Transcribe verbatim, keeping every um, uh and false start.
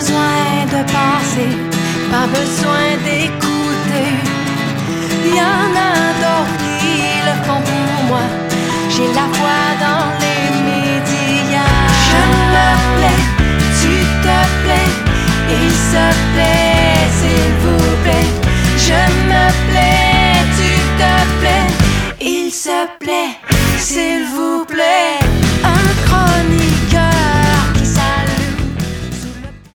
besoin de penser, pas besoin d'écouter. Il y en a d'autres qui le font pour moi. J'ai la foi dans les médias. Je me plais, tu te plais, il se plaît, s'il vous plaît. Je me plais, tu te plais, il se plaît, s'il vous plaît.